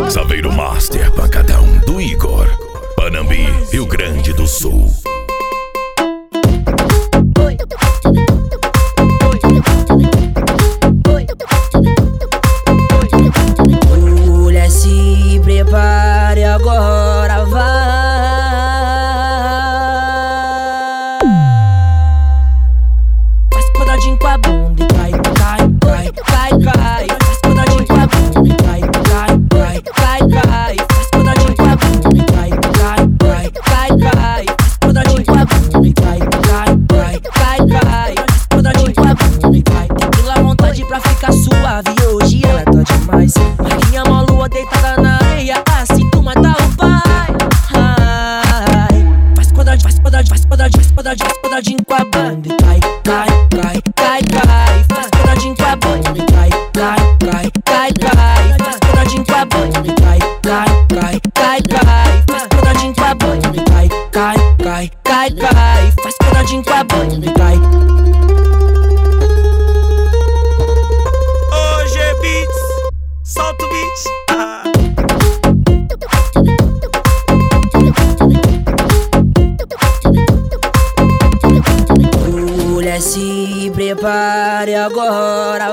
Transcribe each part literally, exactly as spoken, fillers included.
Saveiro Master, pancadão do Igor. Panambi, Rio Grande do Sul. Mulher, se prepare, agora vai. Faz quadradinho com a bunda e cai, cai, cai, cai, cai. Faz quadradinho com a bunda e cai, cai, cai, cai, cai. Faz quadradinho com a bunda e cai, cai, cai, cai, cai. Faz quadradinho com a bunda e cai, cai, cai, cai, cai. Faz quadradinho com a bunda e cai. Tem pela vontade pra ficar suave, hoje ela tá demais. Marinha Malua deitada na areia, assim tu mata o pai. Ai, faz quadradinho, faz quadradinho, faz quadradinho, faz quadradinho, faz quadradinho com a bunda e cai, cai, cai, cai, cai. Faz quadradinho com a bunda e cai, cai, cai, cai, cai. Faz quadradinho com a bunda e cai, cai, cai, cai, cai. Faz quadradinho com a bunda e cai, cai, cai, cai, cai. Faz quadradinho com a bunda e cai. Hoje é beats, solta o beat. Ah. Mulher, se prepare, agora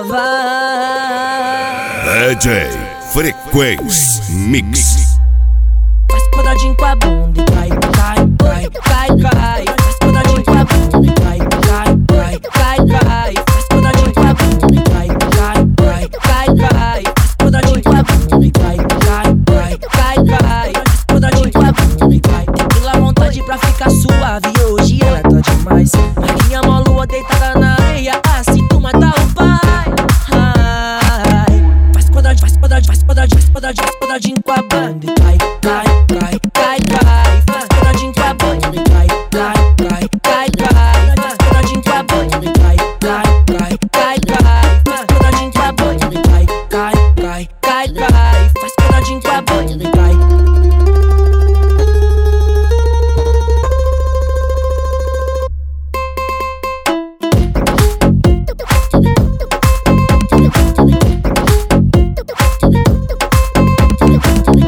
vai. D J Frequência Mix. Faz quadradinho com a bunda e cai, cai, cai, cai, cai. Faz quadradinho com a bunda e cai, cai, cai, cai, cai. Faz quadradinho com a bunda e cai, cai, cai, cai, cai. Faz quadradinho com a bunda e cai, cai, cai, cai, cai. Faz quadradinho com a bunda e cai. Tem pela vontade pra ficar suave, hoje ela tá demais. Marinha Malua deitada na areia, assim tu mata o pai. Ai, faz quadradinho, faz quadradinho, faz quadradinho, faz quadradinho, faz quadradinho com a bunda e cai, cai, cai, cai, cai. Faz quadradinho com a bunda e cai, cai, cai, cai, cai. Faz quadradinho com a bunda e cai, cai, cai, cai, cai. Faz quadradinho com a bunda e cai, cai, cai, cai, cai. Faz quadradinho com a bunda e cai.